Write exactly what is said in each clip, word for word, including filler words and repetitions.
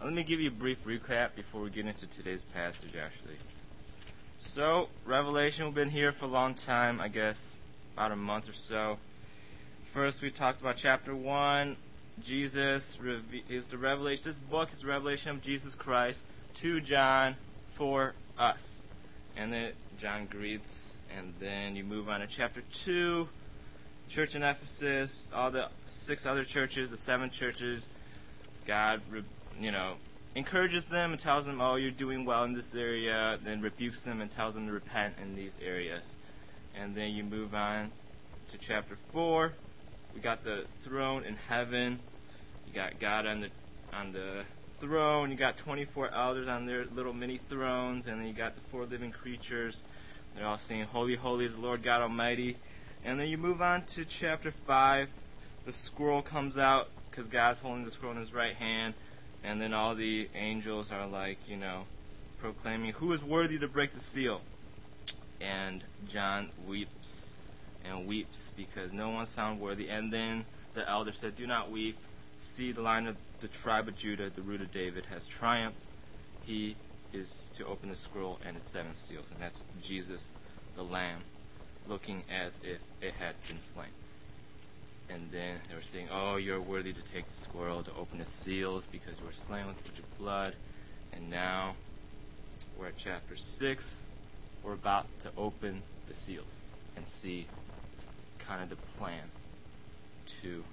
let me give you a brief recap before we get into today's passage, actually. So, Revelation, we've been here for a long time, I guess, about a month or so. First, we talked about chapter one. Jesus is the revelation. This book is the revelation of Jesus Christ to John for us. And then John greets, and then you move on to chapter two. Church in Ephesus, all the six other churches, the seven churches. God, you know, encourages them and tells them, oh, you're doing well in this area. Then rebukes them and tells them to repent in these areas. And then you move on to chapter four. We got the throne in heaven. You got God on the on the throne. You got twenty-four elders on their little mini thrones. And then you got the four living creatures. They're all saying, holy, holy is the Lord God Almighty. And then you move on to chapter five. The scroll comes out because God's holding the scroll in his right hand. And then all the angels are like, you know, proclaiming, who is worthy to break the seal? And John weeps and weeps because no one's found worthy. And then the elder said, do not weep. See, the Lion of the tribe of Judah, the root of David, has triumphed. He is to open the scroll and its seven seals. And that's Jesus, the Lamb, looking as if it had been slain. And then they were saying, oh, you're worthy to take the scroll, to open the seals, because you were slain with much blood. And now we're at chapter six. We're about to open the seals and see kind of the plan to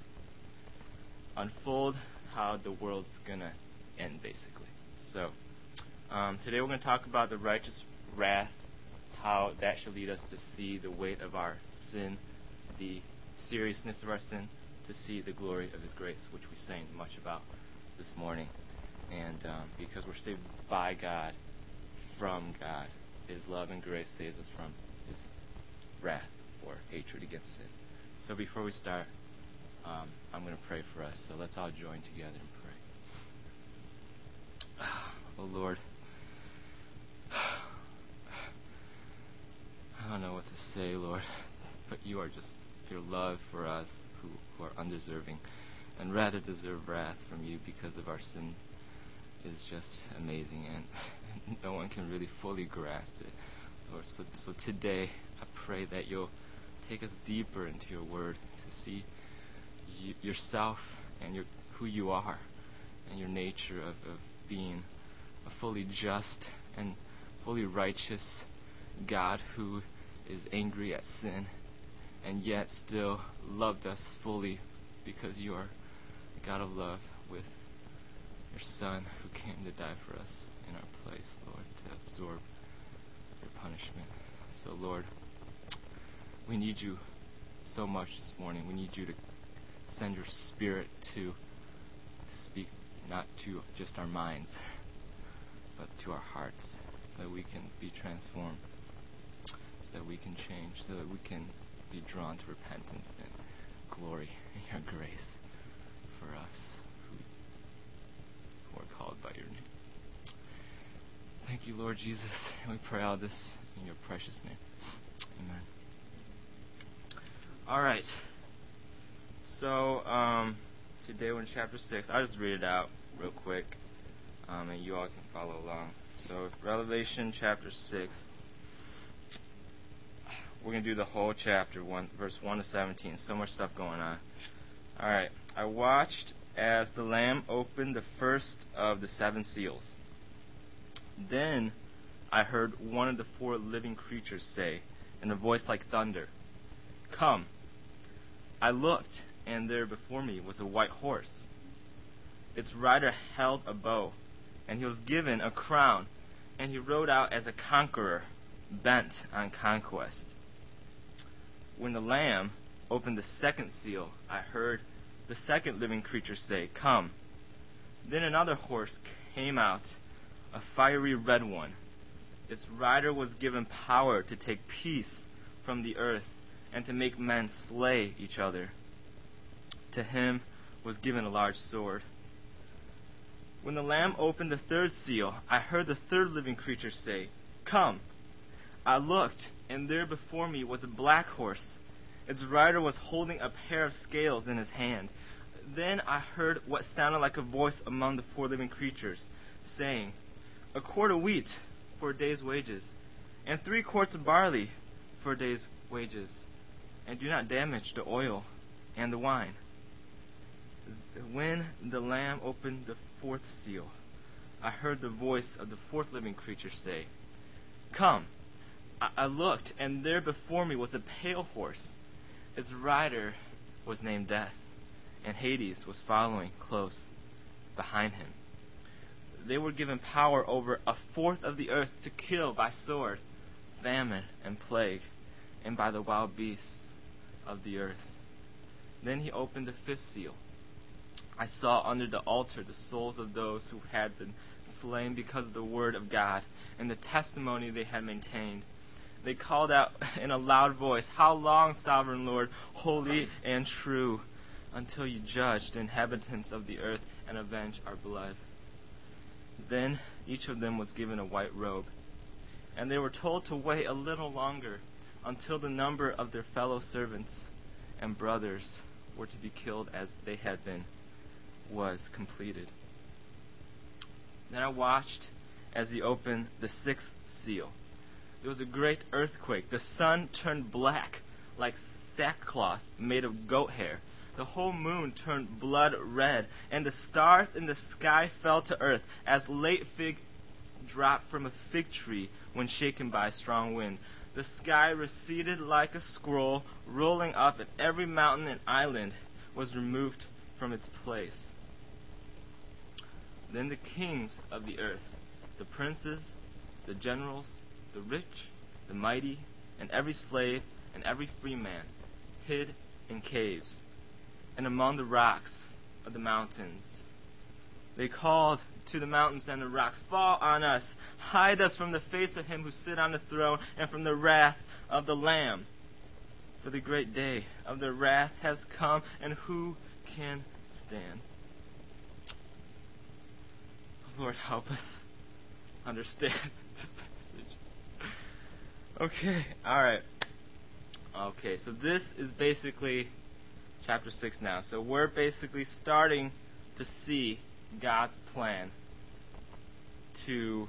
unfold how the world's going to end, basically. So, um, today we're going to talk about the righteous wrath, how that should lead us to see the weight of our sin, the seriousness of our sin, to see the glory of His grace, which we sang much about this morning. And um, because we're saved by God, from God, His love and grace saves us from His wrath or hatred against sin. So before we start, um, I'm going to pray for us. So let's all join together and pray. Oh Lord, I don't know what to say, Lord, but you are just, your love for us who, who are undeserving and rather deserve wrath from you because of our sin is just amazing, and, and no one can really fully grasp it, Lord. So, so today, I pray that you'll take us deeper into your word to see y- yourself and your, who you are and your nature of, of being a fully just and fully righteous God who is angry at sin and yet still loved us fully because you are a God of love with your Son who came to die for us in our place, Lord, to absorb your punishment. So, Lord, we need you so much this morning. We need you to send your Spirit to speak not to just our minds, but to our hearts, so that we can be transformed, so that we can change, so that we can be drawn to repentance and glory in your grace for us who are called by your name. Thank you, Lord Jesus, and we pray all this in your precious name. Amen. All right. So, um, today we're in chapter six. I'll just read it out real quick, um, and you all can follow along. So, Revelation chapter six. We're going to do the whole chapter, one, verse one to seventeen. So much stuff going on. All right. I watched as the Lamb opened the first of the seven seals. Then I heard one of the four living creatures say, in a voice like thunder, "Come." I looked, and there before me was a white horse. Its rider held a bow, and he was given a crown, and he rode out as a conqueror, bent on conquest. When the Lamb opened the second seal, I heard the second living creature say, "Come." Then another horse came out, a fiery red one. Its rider was given power to take peace from the earth and to make men slay each other. To him was given a large sword. When the Lamb opened the third seal, I heard the third living creature say, "Come." I looked, and there before me was a black horse. Its rider was holding a pair of scales in his hand. Then I heard what sounded like a voice among the four living creatures, saying, "A quart of wheat for a day's wages, and three quarts of barley for a day's wages, and do not damage the oil and the wine." When the Lamb opened the fourth seal, I heard the voice of the fourth living creature say, "Come." I, I looked, and there before me was a pale horse. Its rider was named Death, and Hades was following close behind him. They were given power over a fourth of the earth to kill by sword, famine, and plague, and by the wild beasts of the earth. Then he opened the fifth seal. I saw under the altar the souls of those who had been slain because of the word of God and the testimony they had maintained. They called out in a loud voice, "How long, sovereign Lord, holy and true, until you judge the inhabitants of the earth and avenge our blood?" Then each of them was given a white robe, and they were told to wait a little longer until the number of their fellow servants and brothers were to be killed as they had been was completed. Then I watched as he opened the sixth seal. There was a great earthquake. The sun turned black like sackcloth made of goat hair. The whole moon turned blood red, and the stars in the sky fell to earth as late figs drop from a fig tree when shaken by a strong wind. The sky receded like a scroll rolling up, and every mountain and island was removed from its place. Then the kings of the earth, the princes, the generals, the rich, the mighty, and every slave and every free man hid in caves and among the rocks of the mountains. They called to the mountains and the rocks, "Fall on us, hide us from the face of him who sits on the throne and from the wrath of the Lamb. For the great day of their wrath has come, and who can stand?" Lord, help us understand this passage. Okay, alright. Okay, so this is basically chapter six now. So we're basically starting to see God's plan to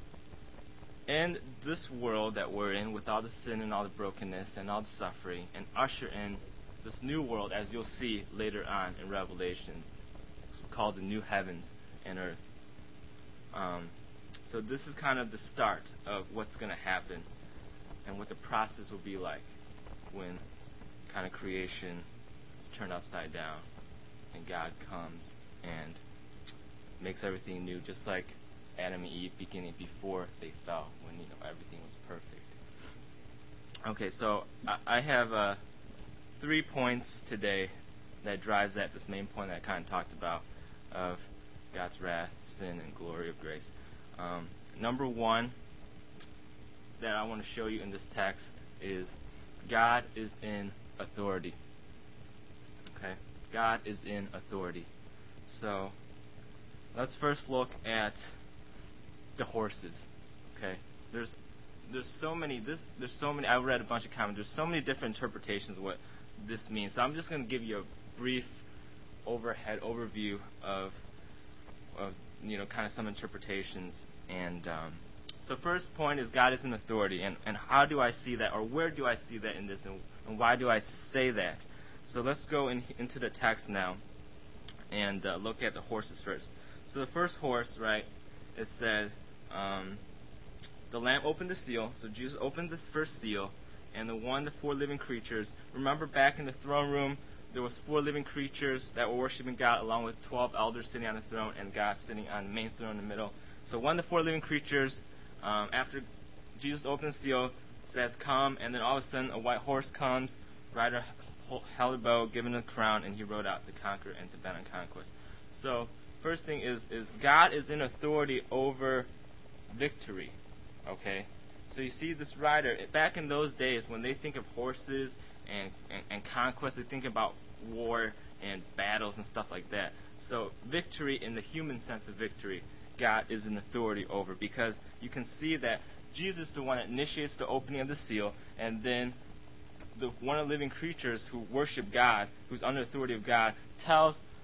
end this world that we're in with all the sin and all the brokenness and all the suffering, and usher in this new world, as you'll see later on in Revelations. It's called the new heavens and earth. Um, so this is kind of the start of what's going to happen and what the process will be like when kind of creation is turned upside down and God comes and makes everything new, just like Adam and Eve beginning before they fell, when you know everything was perfect. Okay, so I, I have uh, three points today that drives at this main point that I kind of talked about of God's wrath, sin, and glory of grace. Um, number one that I want to show you in this text is God is in authority. Okay? God is in authority. So, let's first look at the horses. Okay? There's there's so many this there's so many I read a bunch of comments. There's so many different interpretations of what this means. So I'm just going to give you a brief overhead overview of of you know kind of some interpretations. And um, so first point is God is in authority, and, and how do I see that, or where do I see that in this, and, and why do I say that? So let's go in, into the text now and uh, look at the horses first. So the first horse, right, it said um, the Lamb opened the seal. So Jesus opened this first seal, and the one, the four living creatures. Remember back in the throne room, there was four living creatures that were worshiping God, along with twelve elders sitting on the throne, and God sitting on the main throne in the middle. So one of the four living creatures, um, after Jesus opened the seal, says, "Come," and then all of a sudden a white horse comes, rider held a bow, given a crown, and he rode out to conquer and to bend on conquest. So first thing is, is God is in authority over victory. Okay? So you see this rider, back in those days when they think of horses and, and, and conquest, they think about war and battles and stuff like that. So victory, in the human sense of victory, God is in authority over, because you can see that Jesus is the one that initiates the opening of the seal, and then the one of the living creatures who worship God, who's under the authority of God, tells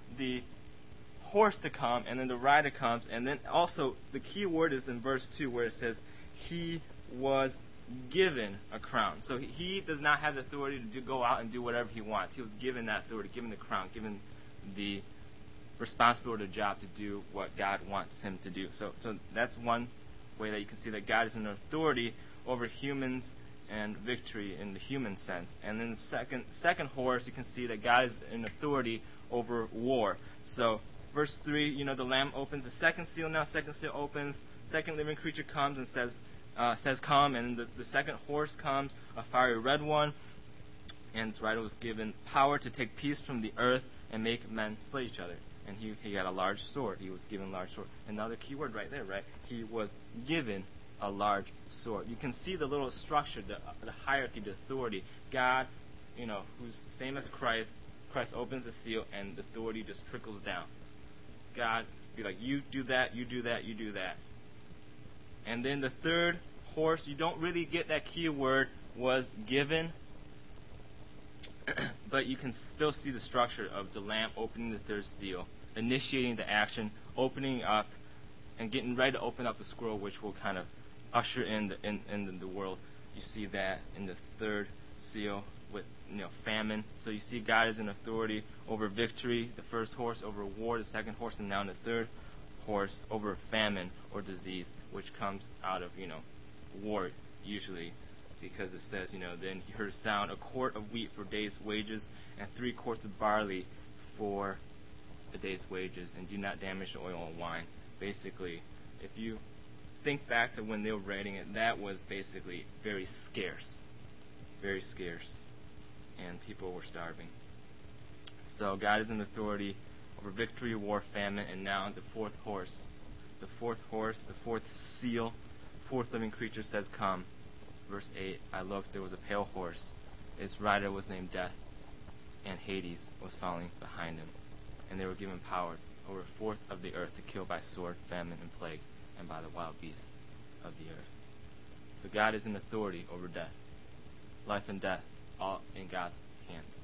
the horse to come, and then the rider comes, and then also the key word is in verse two where it says, he was given a crown. So he does not have the authority to do, go out and do whatever he wants. He was given that authority, given the crown, given the responsibility, the job to do what God wants him to do. So, so that's one way that you can see that God is an authority over humans and victory in the human sense. And then the second second horse, you can see that God is an authority over war. So verse three, you know, the Lamb opens the second seal now. Second seal opens. Second living creature comes and says, uh, says come. And the, the second horse comes, a fiery red one. And his rider was given power to take peace from the earth and make men slay each other. And he, he got a large sword. He was given a large sword. Another key word right there, right? He was given a large sword. You can see the little structure, the, the hierarchy, the authority. God, you know, who's the same as Christ. Christ opens the seal, and the authority just trickles down. God be like, you do that, you do that, you do that. And then the third horse, you don't really get that key word, was given. But you can still see the structure of the Lamb opening the third seal, initiating the action, opening up, and getting ready to open up the scroll, which will kind of usher in the, in, in the world. You see that in the third seal with, you know, famine. So you see God is in authority over victory, the first horse over war, the second horse, and now in the third horse over famine or disease, which comes out of, you know, war usually. Because it says, you know, then he heard a sound, a quart of wheat for a day's wages, and three quarts of barley for a day's wages, and do not damage the oil and wine. Basically, if you think back to when they were writing it, that was basically very scarce. Very scarce. And people were starving. So God is in authority over victory, war, famine, and now the fourth horse. The fourth horse, the fourth seal, fourth living creature says, come. Verse eight, I looked, there was a pale horse. Its rider was named Death, and Hades was following behind him. And they were given power over a fourth of the earth to kill by sword, famine, and plague, and by the wild beasts of the earth. So God is in authority over death. Life and death, all in God's hands.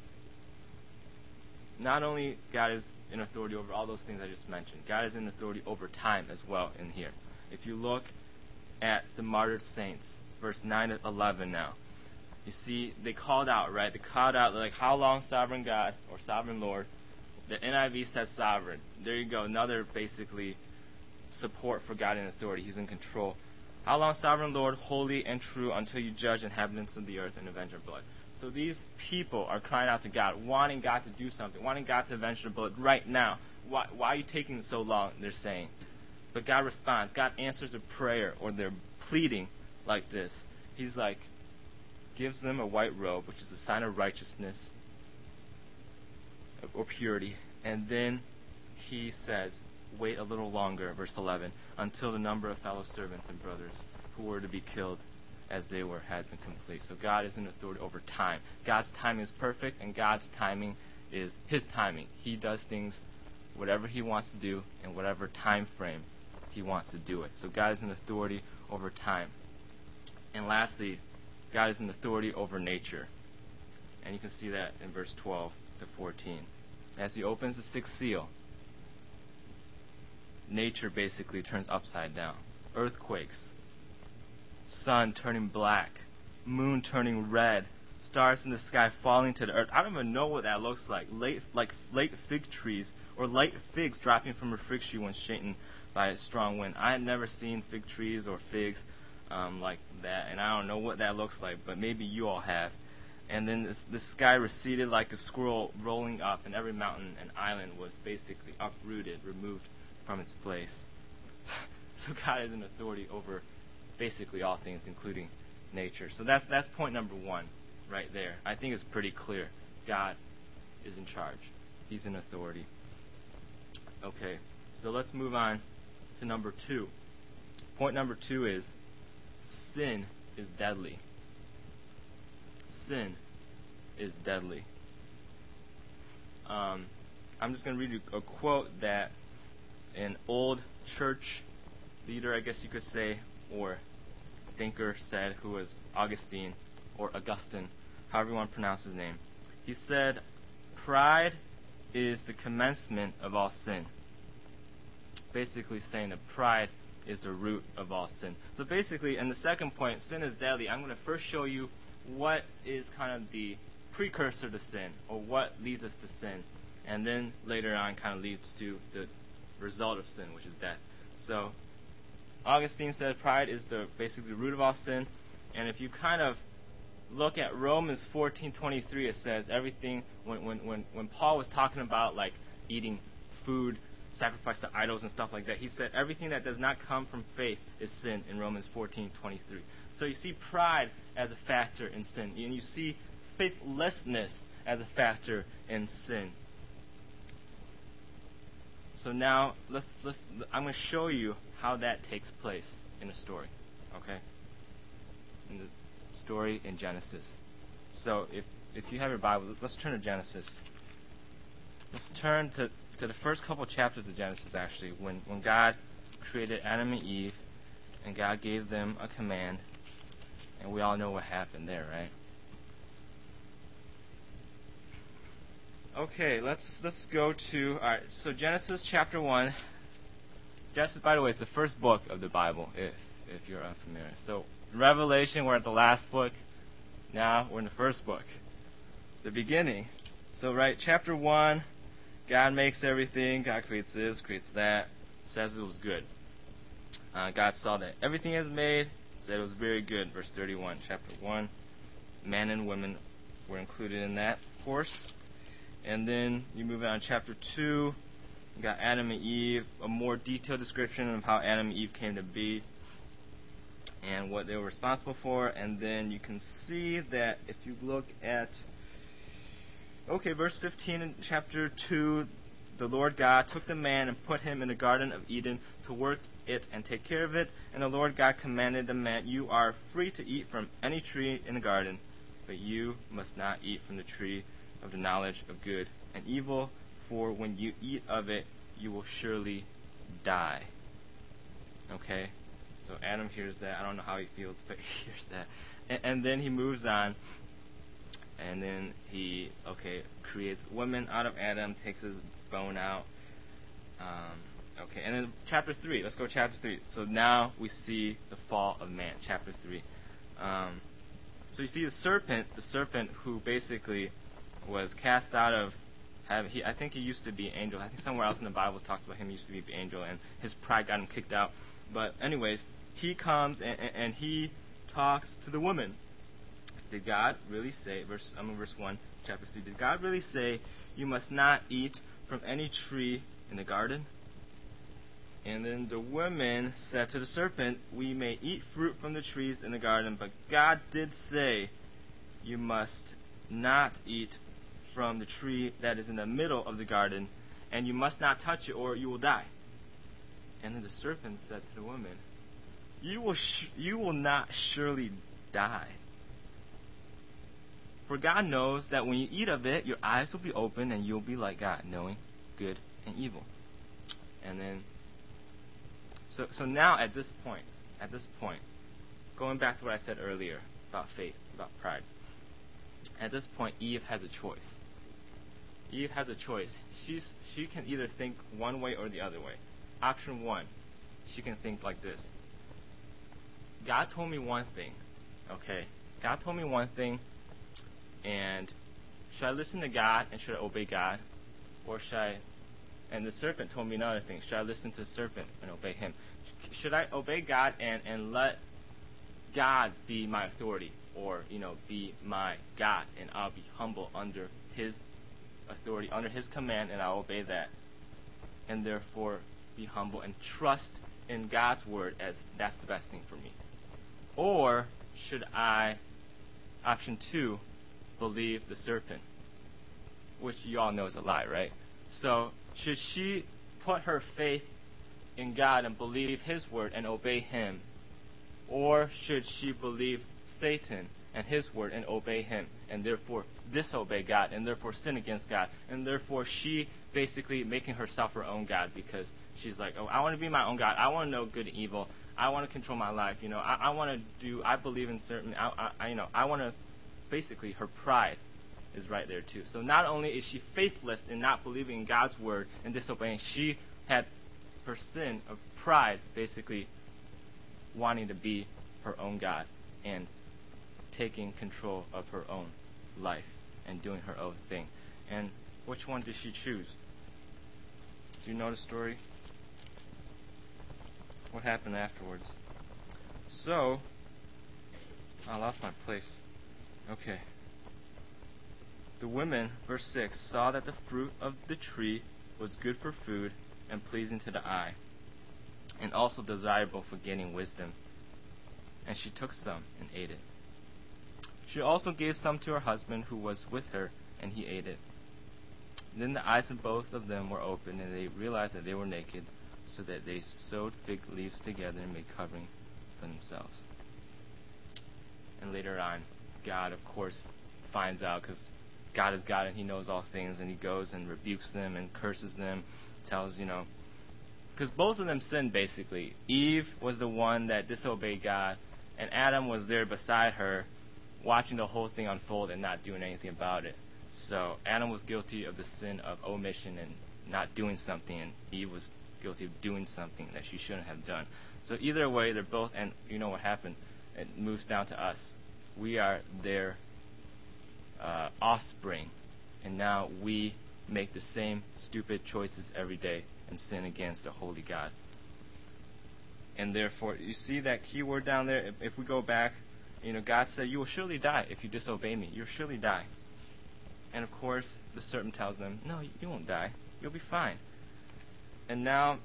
Not only God is in authority over all those things I just mentioned, God is in authority over time as well in here. If you look at the martyred saints, verse nine to eleven now. You see, they called out, right? They called out, like, how long, sovereign God, or sovereign Lord? The N I V says sovereign. There you go, another, basically, support for God in authority. He's in control. How long, sovereign Lord, holy and true, until you judge inhabitants of the earth and avenge our blood? So these people are crying out to God, wanting God to do something, wanting God to avenge their blood right now. Why, why are you taking so long, they're saying. But God responds. God answers their prayer, or their pleading, like this. He's like, gives them a white robe, which is a sign of righteousness or purity. And then he says, wait a little longer, verse eleven, until the number of fellow servants and brothers who were to be killed as they were had been complete. So God is in authority over time. God's timing is perfect, and God's timing is his timing. He does things whatever he wants to do in whatever time frame he wants to do it. So God is in authority over time. And lastly, God is in authority over nature. And you can see that in verse twelve to fourteen. As he opens the sixth seal, nature basically turns upside down. Earthquakes, sun turning black, moon turning red, stars in the sky falling to the earth. I don't even know what that looks like. Late, like late fig trees, or light figs dropping from a fig tree when shaken by a strong wind. I had never seen fig trees or figs um, like that, and I don't know what that looks like, but maybe you all have. And then this, the sky receded like a squirrel rolling up, and every mountain and island was basically uprooted, removed from its place. So God is in authority over basically all things, including nature. So that's that's point number one right there. I think it's pretty clear. God is in charge. He's in authority. Okay, so let's move on to number two. Point number two is sin is deadly. Sin is deadly. Um, I'm just going to read you a quote that an old church leader, I guess you could say, or thinker said, who was Augustine, or Augustine, however you want to pronounce his name. He said, pride is the commencement of all sin. Basically saying that pride is the root of all sin. So basically, in the second point, sin is deadly, I'm going to first show you what is kind of the precursor to sin, or what leads us to sin. And then later on kind of leads to the result of sin, which is death. So Augustine said pride is the basically the root of all sin. And if you kind of look at Romans fourteen twenty-three, it says everything, when, when, when, when Paul was talking about like eating food sacrificed to idols and stuff like that, he said everything that does not come from faith is sin in Romans fourteen twenty-three. So you see pride as a factor in sin, and you see faithlessness as a factor in sin. So now let's let's I'm going to show you how that takes place in a story. Okay? In the story in Genesis. So if if you have your Bible, let's turn to Genesis. Let's turn to, to the first couple chapters of Genesis, actually, when, when God created Adam and Eve, and God gave them a command, and we all know what happened there, right? Okay, let's let's go to, all right, so Genesis chapter one. Genesis, by the way, is the first book of the Bible, if if you're unfamiliar. So Revelation, we're at the last book. Now we're in the first book, the beginning. So, right, chapter one, God makes everything. God creates this, creates that, says it was good. Uh, God saw that everything is made, said it was very good. Verse thirty-one, chapter one, man and women were included in that, of course. And then you move on to chapter two. You got Adam and Eve, a more detailed description of how Adam and Eve came to be and what they were responsible for. And then you can see that if you look at, okay, verse fifteen in chapter two, the Lord God took the man and put him in the Garden of Eden to work it and take care of it. And the Lord God commanded the man, you are free to eat from any tree in the garden, but you must not eat from the tree of the knowledge of good and evil, for when you eat of it, you will surely die. Okay? So Adam hears that. I don't know how he feels, but he hears that. And, and then he moves on. And then he, okay, creates woman out of Adam, takes his bone out. Um, okay, and then chapter three. Let's go to chapter three. So now we see the fall of man, chapter three. Um, so you see the serpent, the serpent who basically was cast out of Have, he, I think he used to be an angel. I think somewhere else in the Bible talks about him used to be an angel, and his pride got him kicked out. But anyways, he comes and, and, and he talks to the woman. Did God really say, verse, I'm in verse one, chapter three, did God really say, you must not eat from any tree in the garden? And then the woman said to the serpent, we may eat fruit from the trees in the garden, but God did say, you must not eat from the tree that is in the middle of the garden, and you must not touch it, or you will die. And then the serpent said to the woman, You will sh- you will not surely die. For God knows that when you eat of it, your eyes will be open, and you'll be like God, knowing good and evil. And then, so so now at this point, at this point, going back to what I said earlier about faith, about pride. At this point, Eve has a choice. Eve has a choice. She's she can either think one way or the other way. Option one, she can think like this. God told me one thing, okay? God told me one thing, and should I listen to God and should I obey God? Or should I, and the serpent told me another thing, should I listen to the serpent and obey him? Should I obey God and, and let God be my authority? Or, you know, be my God, and I'll be humble under his authority, under his command, and I'll obey that. And therefore be humble and trust in God's word as that's the best thing for me. Or should I, option two, believe the serpent? Which you all know is a lie, right? So should she put her faith in God and believe his word and obey him? Or should she believe Satan and his word and obey him, and therefore disobey God, and therefore sin against God, and therefore she basically making herself her own God, because she's like, oh, I want to be my own God. I want to know good and evil. I want to control my life. You know, I, I want to do. I believe in certain. I, I you know, I want to. Basically, her pride is right there too. So not only is she faithless in not believing in God's word and disobeying, she had her sin of pride, basically wanting to be her own God and taking control of her own life and doing her own thing. And which one did she choose? Do you know the story? What happened afterwards? So, I lost my place. Okay. The women, verse six, saw that the fruit of the tree was good for food and pleasing to the eye, and also desirable for gaining wisdom. And she took some and ate it. She also gave some to her husband who was with her, and he ate it. Then the eyes of both of them were opened, and they realized that they were naked, so that they sewed fig leaves together and made covering for themselves. And later on, God, of course, finds out, because God is God and He knows all things, and He goes and rebukes them and curses them, tells, you know, because both of them sinned, basically. Eve was the one that disobeyed God, and Adam was there beside her, watching the whole thing unfold and not doing anything about it. So Adam was guilty of the sin of omission and not doing something, and Eve was guilty of doing something that she shouldn't have done. So either way, they're both, and you know what happened, it moves down to us. We are their uh, offspring, and now we make the same stupid choices every day and sin against a holy God. And therefore, you see that key word down there? If, if we go back, you know, God said, you will surely die if you disobey me. You'll surely die. And of course, the serpent tells them, no, you won't die. You'll be fine. And now,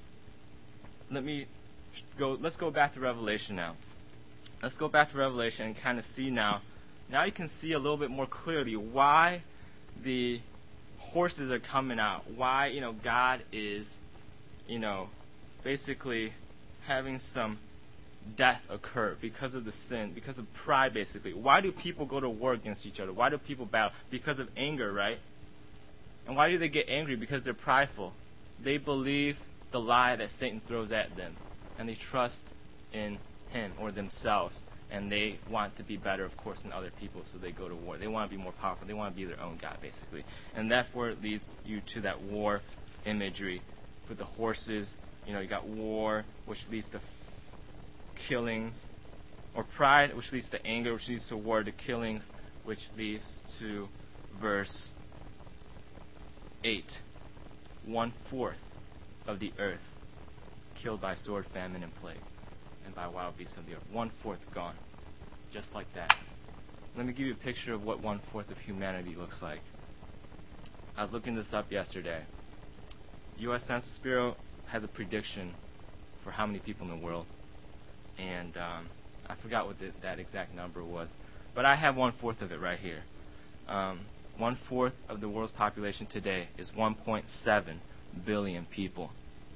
let me go, let's go back to Revelation now. Let's go back to Revelation and kind of see now. Now you can see a little bit more clearly why the horses are coming out. Why, you know, God is, you know, basically having some death occur because of the sin, because of pride, basically. Why do people go to war against each other? Why do people battle? Because of anger, right? And why do they get angry? Because they're prideful. They believe the lie that Satan throws at them, and they trust in him or themselves, and they want to be better, of course, than other people, so they go to war. They want to be more powerful. They want to be their own God, basically. And therefore it leads you to that war imagery. For the horses, you know, you got war, which leads to killings, or pride, which leads to anger, which leads to war, to killings, which leads to verse eight. One fourth of the earth killed by sword, famine, and plague, and by wild beasts of the earth. One fourth gone, just like that. Let me give you a picture of what one fourth of humanity looks like. I was looking this up yesterday. U S Census Bureau has a prediction for how many people in the world. And um, I forgot what the, that exact number was. But I have one-fourth of it right here. Um, one-fourth of the world's population today is one point seven billion people.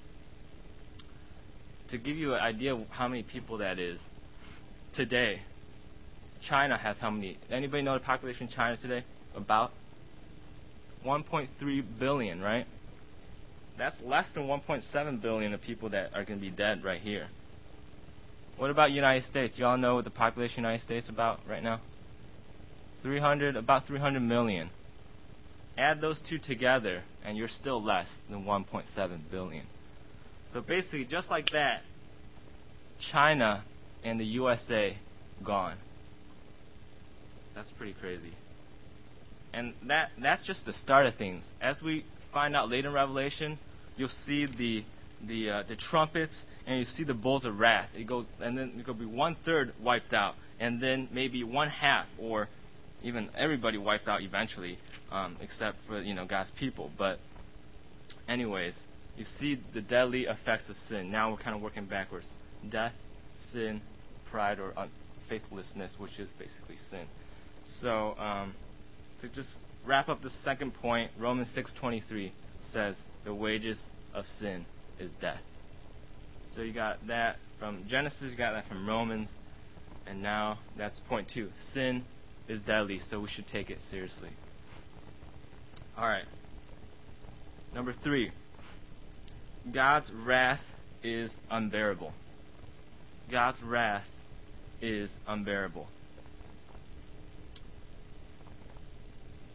To give you an idea of how many people that is, today, China has how many? Anybody know the population of China today? About one point three billion, right? That's less than one point seven billion of people that are going to be dead right here. What about United States? Y'all know what the population of the United States is about right now? three hundred, about three hundred million. Add those two together, and you're still less than one point seven billion. So basically, just like that, China and the U S A gone. That's pretty crazy. And that that's just the start of things. As we find out later in Revelation, you'll see the the uh, the trumpets, and you see the bowls of wrath. It goes, and then it could be one third wiped out, and then maybe one half, or even everybody wiped out eventually, um, except for you know God's people. But anyways, you see the deadly effects of sin. Now we're kind of working backwards: death, sin, pride, or unfaithfulness, which is basically sin. So um, to just wrap up the second point, Romans six twenty-three says the wages of sin is death. So you got that from Genesis, you got that from Romans, and now that's point two. Sin is deadly, so we should take it seriously. Alright. Number three. God's wrath is unbearable. God's wrath is unbearable.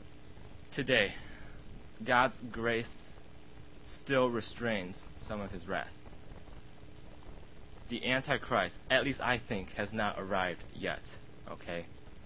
today, God's grace still restrains some of his wrath. The Antichrist, at least I think, has not arrived yet. Okay?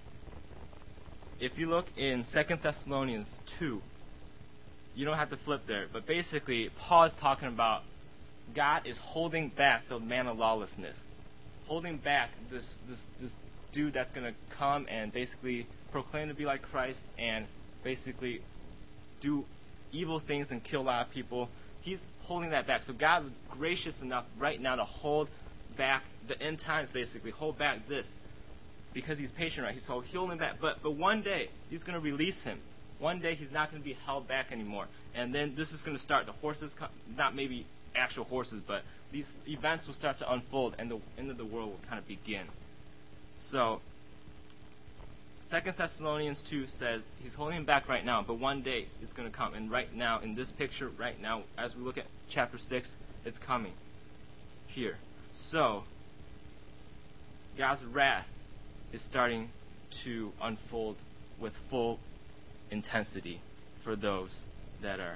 If you look in Second Thessalonians two, you don't have to flip there, but basically, Paul is talking about God is holding back the man of lawlessness, holding back this this, this dude that's going to come and basically proclaim to be like Christ and basically do evil things and kill a lot of people. He's holding that back. So God's gracious enough right now to hold back the end times, basically hold back this, because he's patient, right? He's so holding back. But but one day he's going to release him. One day he's not going to be held back anymore. And then this is going to start. The horses, not maybe actual horses, but these events will start to unfold, and the end of the world will kind of begin. So Second Thessalonians two says he's holding him back right now, but one day it's going to come. And right now, in this picture, right now, as we look at chapter six, it's coming here. So God's wrath is starting to unfold with full intensity for those that are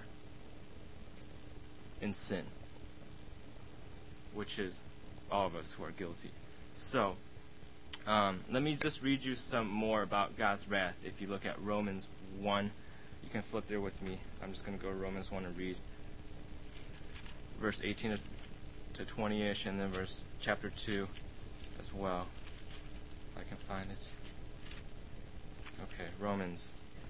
in sin, which is all of us who are guilty. So, um, let me just read you some more about God's wrath. If you look at Romans one, you can flip there with me. I'm just going to go to Romans one and read verse eighteen to twenty-ish, and then verse chapter two as well. If I can find it. Okay, Romans.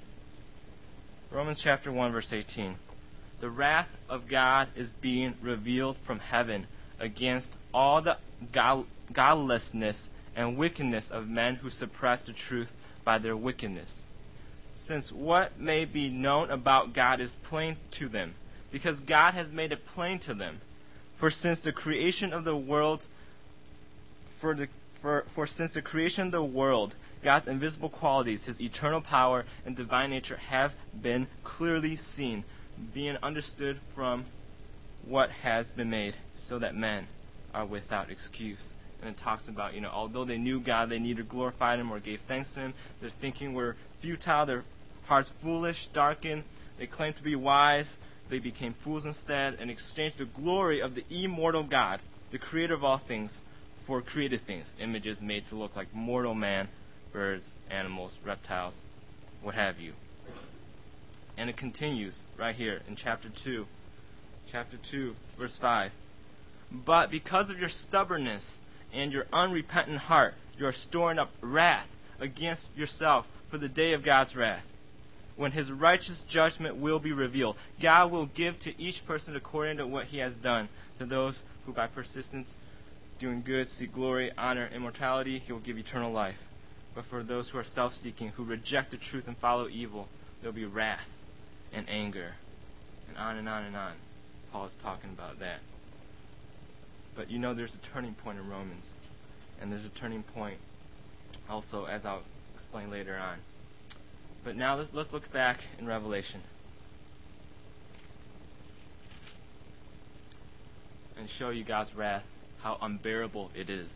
Romans chapter one, verse eighteen. The wrath of God is being revealed from heaven against all the god- godlessness and wickedness of men who suppress the truth by their wickedness. Since what may be known about God is plain to them, because God has made it plain to them. For since the creation of the world, for the for, for since the creation of the world, God's invisible qualities, his eternal power and divine nature have been clearly seen, being understood from what has been made, so that men are without excuse. And it talks about, you know, although they knew God, they neither glorified him or gave thanks to him. Their thinking were futile, their hearts foolish, darkened. They claimed to be wise. They became fools instead and exchanged the glory of the immortal God, the creator of all things, for created things, images made to look like mortal man, birds, animals, reptiles, what have you. And it continues right here in chapter two. Chapter two, verse five. But because of your stubbornness and your unrepentant heart, you are storing up wrath against yourself for the day of God's wrath, when his righteous judgment will be revealed. God will give to each person according to what he has done. To those who by persistence doing good seek glory, honor, immortality, he will give eternal life. But for those who are self-seeking, who reject the truth and follow evil, there will be wrath and anger. And on and on and on. Paul is talking about that. But you know there's a turning point in Romans. And there's a turning point also, as I'll explain later on. But now let's, let's look back in Revelation and show you God's wrath, how unbearable it is.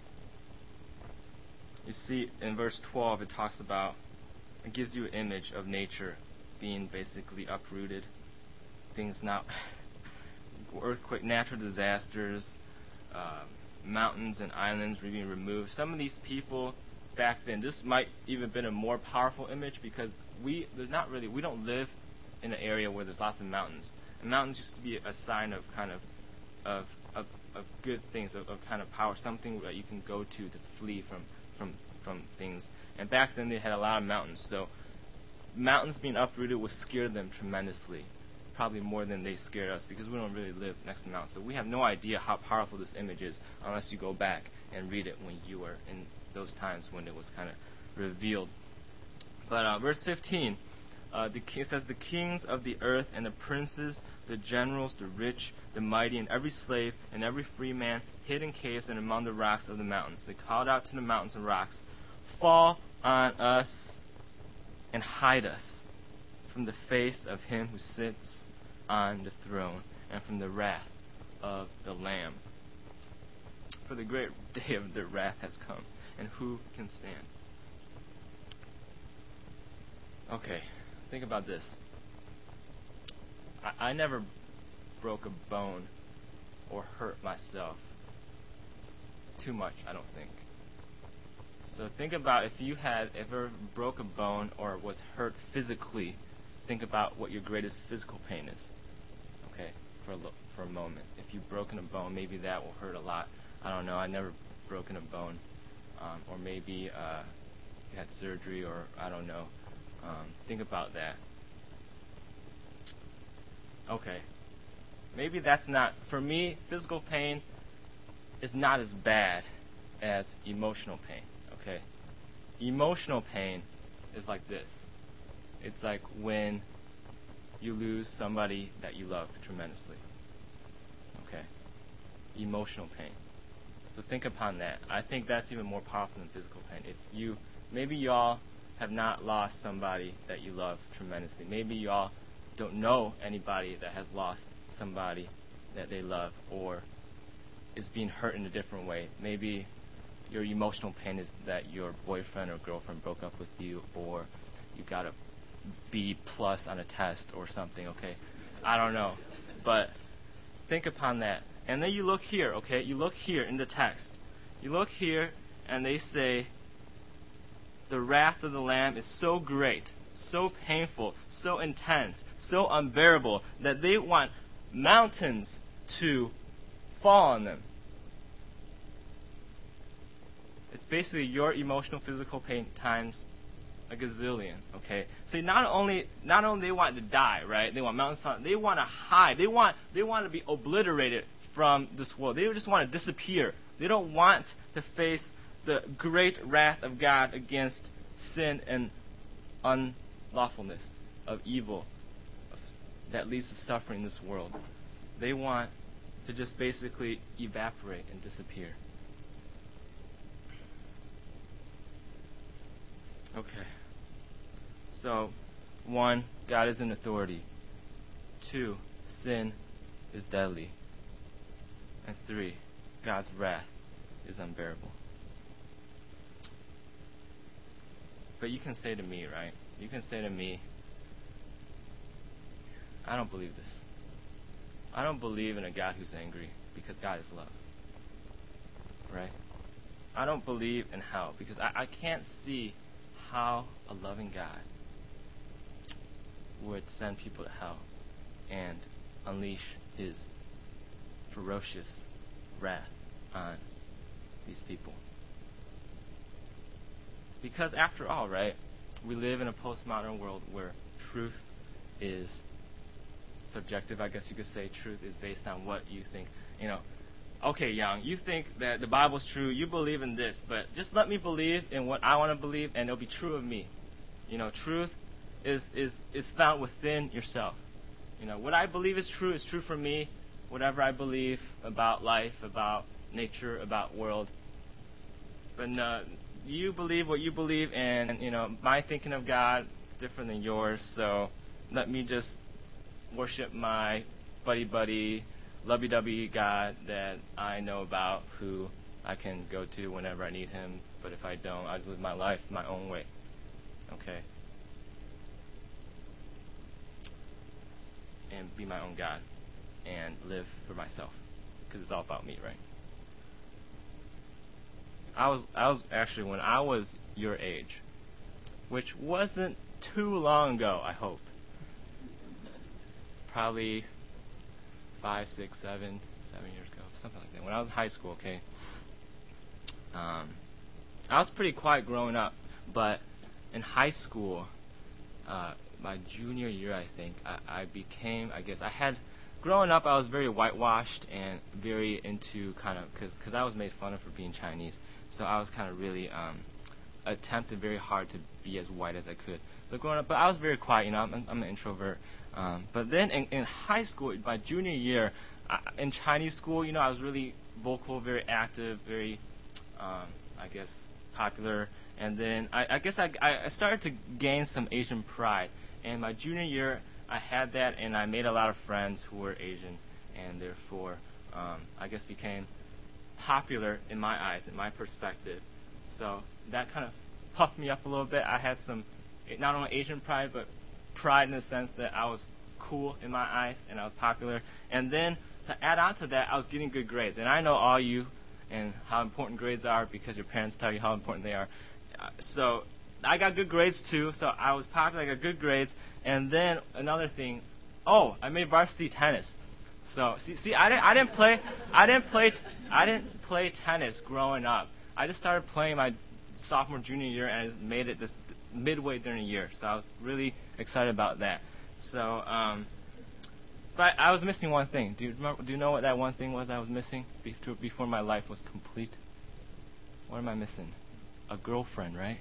You see, in verse twelve, it talks about, it gives you an image of nature being basically uprooted. Things not, earthquake, natural disasters, uh, mountains and islands being removed. Some of these people back then, this might even been a more powerful image, because we there's not really we don't live in an area where there's lots of mountains. And mountains used to be a sign of kind of of of, of good things, of, of kind of power, something that you can go to to flee from from from things. And back then they had a lot of mountains, so mountains being uprooted would scare them tremendously, probably more than they scared us, because we don't really live next to mountains. So we have no idea how powerful this image is unless you go back and read it when you were in those times when it was kind of revealed. But uh, verse fifteen, uh, the, it says, the kings of the earth and the princes, the generals, the rich, the mighty, and every slave and every free man hid in caves and among the rocks of the mountains. They called out to the mountains and rocks, fall on us and hide us from the face of him who sits on the throne and from the wrath of the Lamb. For the great day of their wrath has come, and who can stand? Okay, Think about this. I, I never broke a bone or hurt myself too much, I don't think. So think about if you had ever broke a bone or was hurt physically, think about what your greatest physical pain is. Okay, for a, lo- for a moment. If you've broken a bone, maybe that will hurt a lot. I don't know, I never broken a bone. Um, or maybe uh, you had surgery, or I don't know. Um, think about that. Okay. Maybe that's not, for me, physical pain is not as bad as emotional pain, okay? Emotional pain is like this. It's like when you lose somebody that you love tremendously, okay? Emotional pain. So think upon that. I think that's even more powerful than physical pain. If you, maybe y'all have not lost somebody that you love tremendously. Maybe y'all don't know anybody that has lost somebody that they love or is being hurt in a different way. Maybe your emotional pain is that your boyfriend or girlfriend broke up with you, or you got a B plus on a test or something, okay? I don't know. But think upon that. And then you look here, okay? You look here in the text. You look here, and they say, the wrath of the Lamb is so great, so painful, so intense, so unbearable, that they want mountains to fall on them. It's basically your emotional, physical pain times a gazillion, okay? See, not only not only they want to die, right? They want mountains to fall. They want to hide. They want they want to be obliterated from this world. They just want to disappear. They don't want to face the great wrath of God against sin and unlawfulness of evil of, that leads to suffering in this world. They want to just basically evaporate and disappear. Okay. So, one, God is in authority. Two, sin is deadly. And three, God's wrath is unbearable. But you can say to me, right? You can say to me, I don't believe this. I don't believe in a God who's angry because God is love. Right? I don't believe in hell because I, I can't see how a loving God would send people to hell and unleash his ferocious wrath on these people. Because after all, right, we live in a postmodern world where truth is subjective, I guess you could say. Truth is based on what you think. You know, okay, Young, you think that the Bible's true, you believe in this, but just let me believe in what I want to believe, and it'll be true of me. You know, truth is, is, is found within yourself. You know, what I believe is true is true for me. Whatever I believe about life, about nature, about world. But no, you believe what you believe, and, you know, my thinking of God is different than yours, so let me just worship my buddy-buddy, lovey-dovey God that I know about, who I can go to whenever I need him, but if I don't, I just live my life my own way. Okay? And be my own God, and live for myself, because it's all about me, right? I was, I was actually, when I was your age, which wasn't too long ago, I hope, probably five, six, seven, seven years ago, something like that. When I was in high school, okay, um, I was pretty quiet growing up, but in high school, uh, my junior year, I think, I, I became, I guess, I had, growing up, I was very whitewashed and very into kind of, because because I was made fun of for being Chinese, so I was kind of really um, attempted very hard to be as white as I could. So growing up, but I was very quiet, you know, I'm, I'm an introvert. Um, but then in, in high school, my junior year, I, in Chinese school, you know, I was really vocal, very active, very, um, I guess, popular. And then I, I guess I, I started to gain some Asian pride. And my junior year, I had that, and I made a lot of friends who were Asian, and therefore, um, I guess became popular in my eyes, in my perspective. So that kind of puffed me up a little bit. I had some, not only Asian pride, but pride in the sense that I was cool in my eyes and I was popular. And then to add on to that, I was getting good grades. And I know all you and how important grades are because your parents tell you how important they are. Uh, So I got good grades too. So I was popular. I got good grades. And then another thing, oh, I made varsity tennis. So see, see, I didn't, I didn't play, I didn't play, I didn't play tennis growing up. I just started playing my sophomore, junior year, and I just made it this midway during the year. So I was really excited about that. So, um, but I was missing one thing. Do you remember, do you know what that one thing was I was missing before, before my life was complete? What am I missing? A girlfriend, right?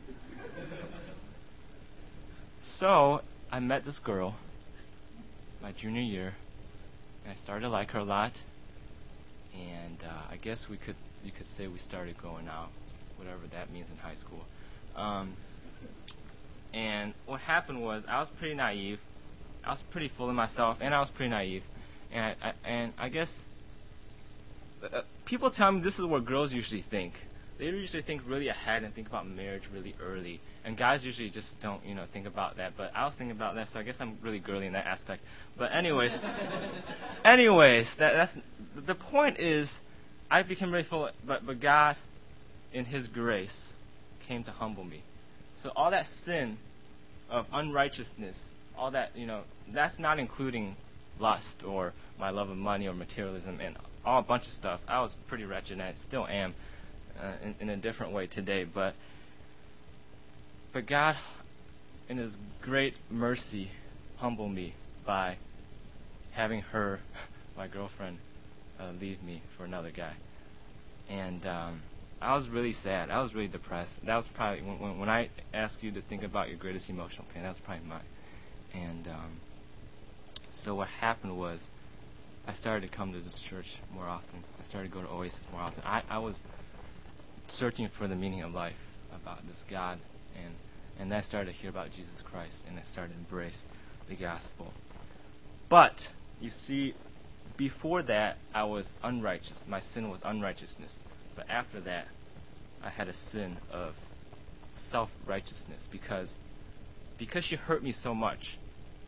So I met this girl my junior year, and I started to like her a lot. And uh, I guess we could, you could say we started going out, whatever that means in high school. Um, and what happened was I was pretty naive. I was pretty full of myself, and I was pretty naive. And I, I, and I guess uh, people tell me this is what girls usually think. They usually think really ahead and think about marriage really early. And guys usually just don't, you know, think about that. But I was thinking about that, so I guess I'm really girly in that aspect. But anyways, anyways, that, that's the point is, I became really full. But but God, in His grace, came to humble me. So all that sin of unrighteousness, all that, you know, that's not including lust or my love of money or materialism and all a bunch of stuff. I was pretty wretched, and I still am. Uh, in, in a different way today, but but God, in His great mercy, humbled me by having her, my girlfriend, uh, leave me for another guy, and um, I was really sad. I was really depressed. That was probably when, when, when I ask you to think about your greatest emotional pain. That was probably mine. And um, so what happened was, I started to come to this church more often. I started to go to Oasis more often. I, I was searching for the meaning of life, about this God, and and I started to hear about Jesus Christ, and I started to embrace the gospel. But you see, before that I was unrighteous. My sin was unrighteousness. But after that, I had a sin of self-righteousness because because she hurt me so much.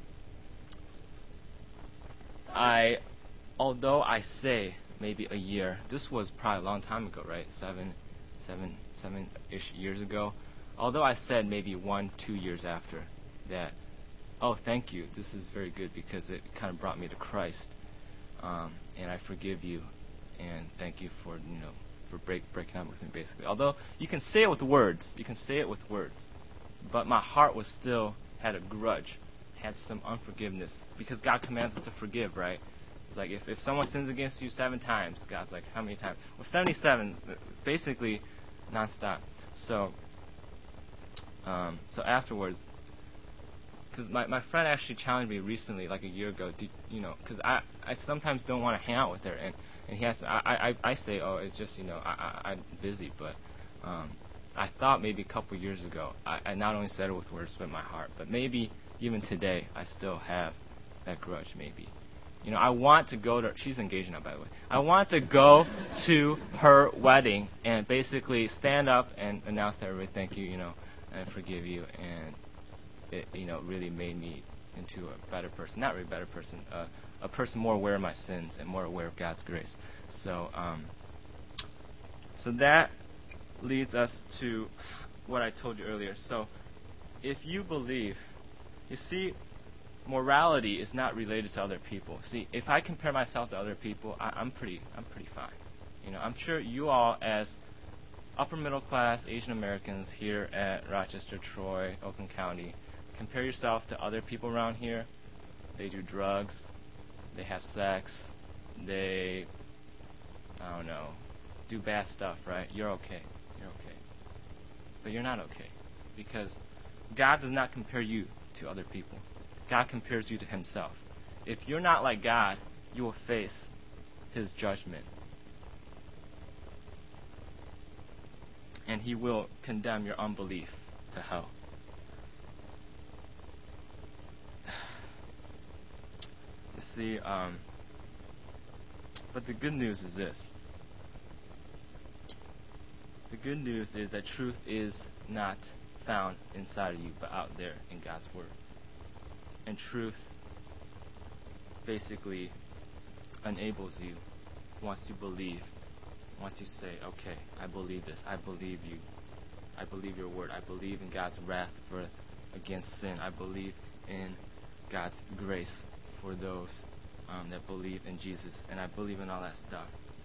I, although I say maybe a year, this was probably a long time ago, right? Seven. seven, seven-ish years ago, although I said maybe one, two years after that, oh, thank you, this is very good because it kind of brought me to Christ, um, and I forgive you, and thank you for, you know, for break, breaking up with me, basically. Although you can say it with words, you can say it with words, but my heart was still, had a grudge, had some unforgiveness, because God commands us to forgive, right? It's like if, if someone sins against you seven times, God's like, how many times? Well, seventy-seven, basically nonstop. So, um, so afterwards, because my, my friend actually challenged me recently, like a year ago, do, you know, because I, I sometimes don't want to hang out with her, and, and he has to, I, I, I say, oh, it's just, you know, I, I, I'm busy, but um, I thought maybe a couple years ago, I, I not only said it with words, but my heart, but maybe even today, I still have that grudge, maybe. You know, I want to go to, she's engaged now, by the way. I want to go to her wedding and basically stand up and announce to everybody, thank you, you know, and forgive you. And it, you know, really made me into a better person. Not really a better person, uh, a person more aware of my sins and more aware of God's grace. So, um, so that leads us to what I told you earlier. So, if you believe, you see, morality is not related to other people. See, if I compare myself to other people, I, I'm pretty, I'm pretty fine. You know, I'm sure you all, as upper middle class Asian Americans here at Rochester, Troy, Oakland County, compare yourself to other people around here. They do drugs, they have sex, they, I don't know, do bad stuff, right? You're okay. You're okay. But you're not okay, because God does not compare you to other people. God compares you to Himself. If you're not like God, you will face His judgment. And He will condemn your unbelief to hell. You see, um, but the good news is this. The good news is that truth is not found inside of you, but out there in God's Word. and truth basically enables you once you believe, once you say, okay, I believe this, I believe you, I believe your word, I believe in God's wrath for against sin, I believe in God's grace for those um, that believe in Jesus, and I believe in all that stuff.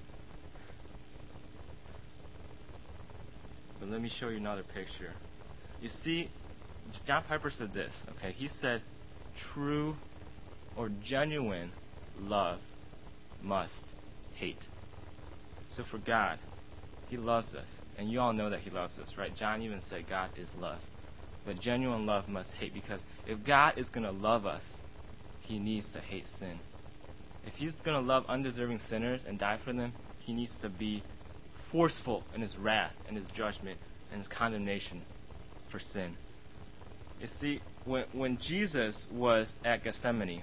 But let me show you another picture. You see, John Piper said this, okay? He said, true or genuine love must hate. So for God, He loves us. And you all know that He loves us, right? John even said God is love. But genuine love must hate, because if God is going to love us, He needs to hate sin. If He's going to love undeserving sinners and die for them, He needs to be forceful in His wrath and His judgment and His condemnation for sin. You see, when, when Jesus was at Gethsemane,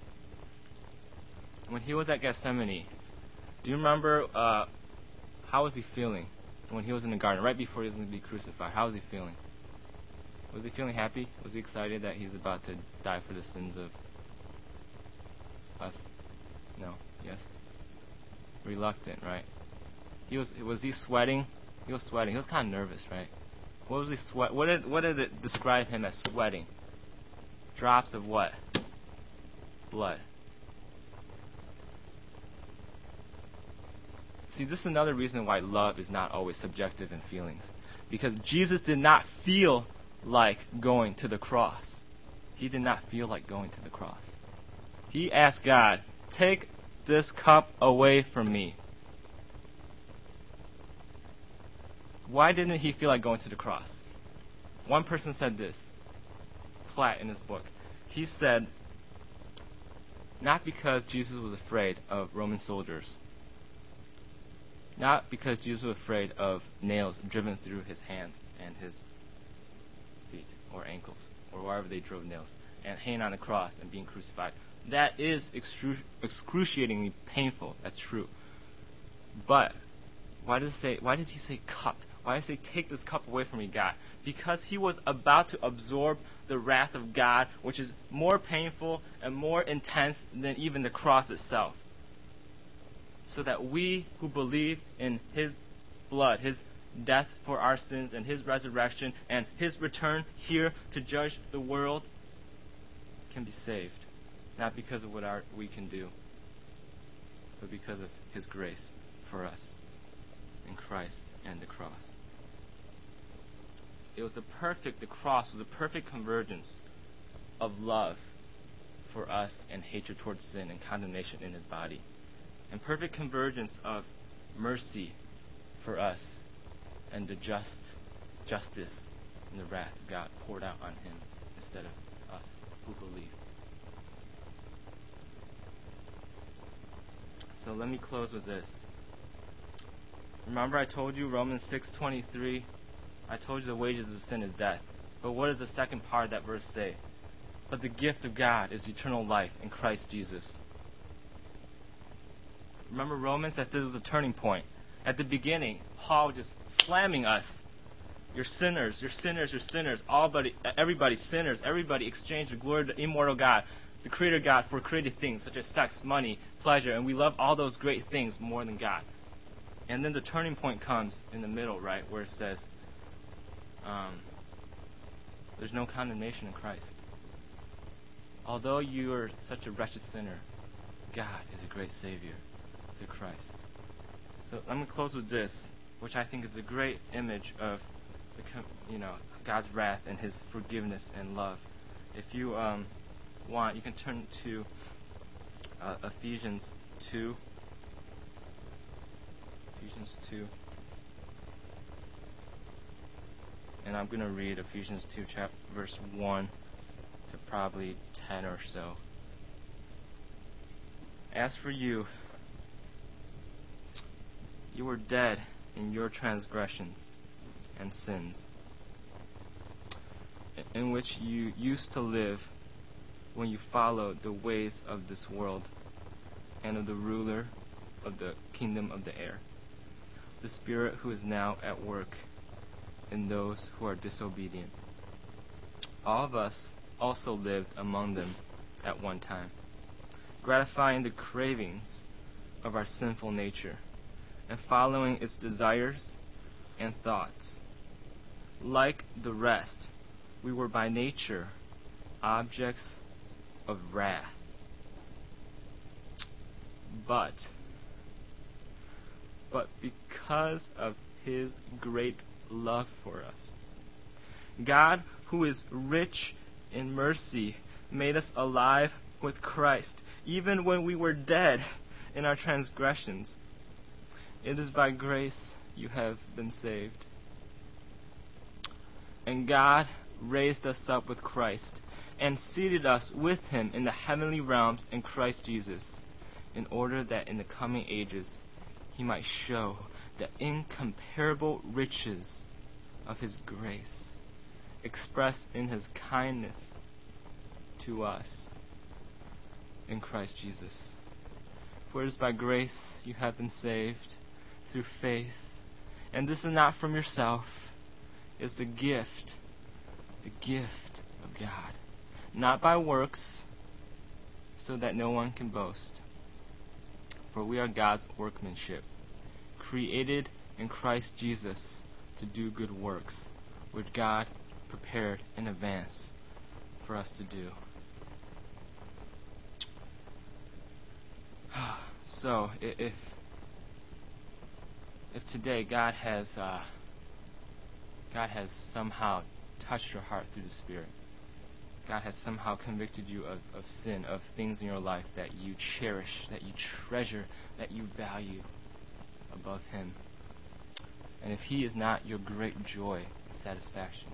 when He was at Gethsemane, do you remember uh, how was He feeling when He was in the garden, right before He was going to be crucified? How was He feeling? Was He feeling happy? Was He excited that He's about to die for the sins of us? No. Yes? Reluctant, right? He was was he sweating? He was sweating. He was kind of nervous, right? What was he sweat? What did what did it describe him as sweating? Drops of what? Blood. See, this is another reason why love is not always subjective in feelings. Because Jesus did not feel like going to the cross. He did not feel like going to the cross. He asked God, take this cup away from me. Why didn't He feel like going to the cross? One person said this, Platt in his book. He said, not because Jesus was afraid of Roman soldiers, not because Jesus was afraid of nails driven through His hands and His feet or ankles or wherever they drove nails, and hanging on the cross and being crucified. That is excru- excruciatingly painful. That's true. But why did it say? Why did He say cup? Why did He say, take this cup away from me, God? Because He was about to absorb the wrath of God, which is more painful and more intense than even the cross itself. So that we who believe in His blood, His death for our sins, and His resurrection, and His return here to judge the world, can be saved. Not because of what our, we can do, but because of His grace for us in Christ and the cross. It was a perfect, the cross was a perfect convergence of love for us and hatred towards sin and condemnation in His body. And perfect convergence of mercy for us and the just justice and the wrath of God poured out on Him instead of us who believe. So let me close with this. Remember I told you Romans six twenty-three, I told you the wages of sin is death. But what does the second part of that verse say? But the gift of God is eternal life in Christ Jesus. Remember Romans, that this was a turning point. At the beginning, Paul was just slamming us. You're sinners, you're sinners, you're sinners. All but everybody sinners. Everybody exchanged the glory of the immortal God, the Creator God, for created things such as sex, money, pleasure, and we love all those great things more than God. And then the turning point comes in the middle, right, where it says, um, there's no condemnation in Christ. Although you are such a wretched sinner, God is a great Savior through Christ. So I'm going to close with this, which I think is a great image of the, you know, God's wrath and His forgiveness and love. If you um, want, you can turn to uh, Ephesians two. Ephesians two. And I'm going to read Ephesians two, chapter, verse one to probably ten or so. As for you, you were dead in your transgressions and sins, in which you used to live when you followed the ways of this world and of the ruler of the kingdom of the air, the Spirit who is now at work in those who are disobedient. All of us also lived among them at one time, gratifying the cravings of our sinful nature and following its desires and thoughts. Like the rest, we were by nature objects of wrath. But, but because of His great love for us, God, who is rich in mercy, made us alive with Christ, even when we were dead in our transgressions. It is by grace you have been saved. And God raised us up with Christ and seated us with Him in the heavenly realms in Christ Jesus, in order that in the coming ages He might show the incomparable riches of His grace, expressed in His kindness to us in Christ Jesus. For it is by grace you have been saved through faith, and this is not from yourself, it is the gift, the gift of God, not by works, so that no one can boast. For we are God's workmanship, created in Christ Jesus to do good works, which God prepared in advance for us to do. So, if if today God has uh, God has somehow touched your heart through the Spirit, God has somehow convicted you of, of sin, of things in your life that you cherish, that you treasure, that you value above Him, and if He is not your great joy and satisfaction,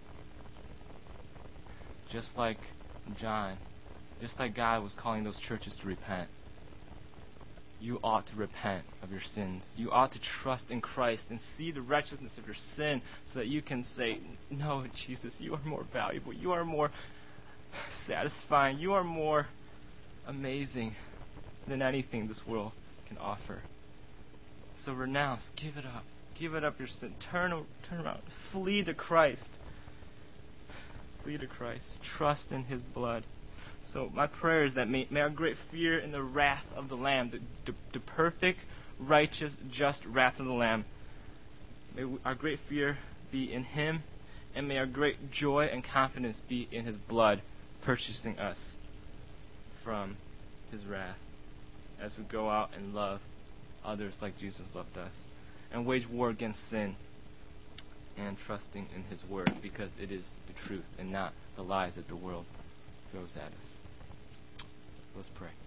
just like John, just like God was calling those churches to repent, you ought to repent of your sins. You ought to trust in Christ and see the wretchedness of your sin so that you can say, no, Jesus, you are more valuable. You are more satisfying. You are more amazing than anything this world can offer. So renounce. Give it up. Give it up your sin. Turn, turn around. Flee to Christ. Flee to Christ. Trust in His blood. So my prayer is that may, may our great fear in the wrath of the Lamb, the, the, the perfect, righteous, just wrath of the Lamb, may we, our great fear be in Him, and may our great joy and confidence be in His blood, purchasing us from His wrath, as we go out and love others like Jesus loved us, and wage war against sin, and trusting in His word, because it is the truth and not the lies that the world throws at us. So let's pray.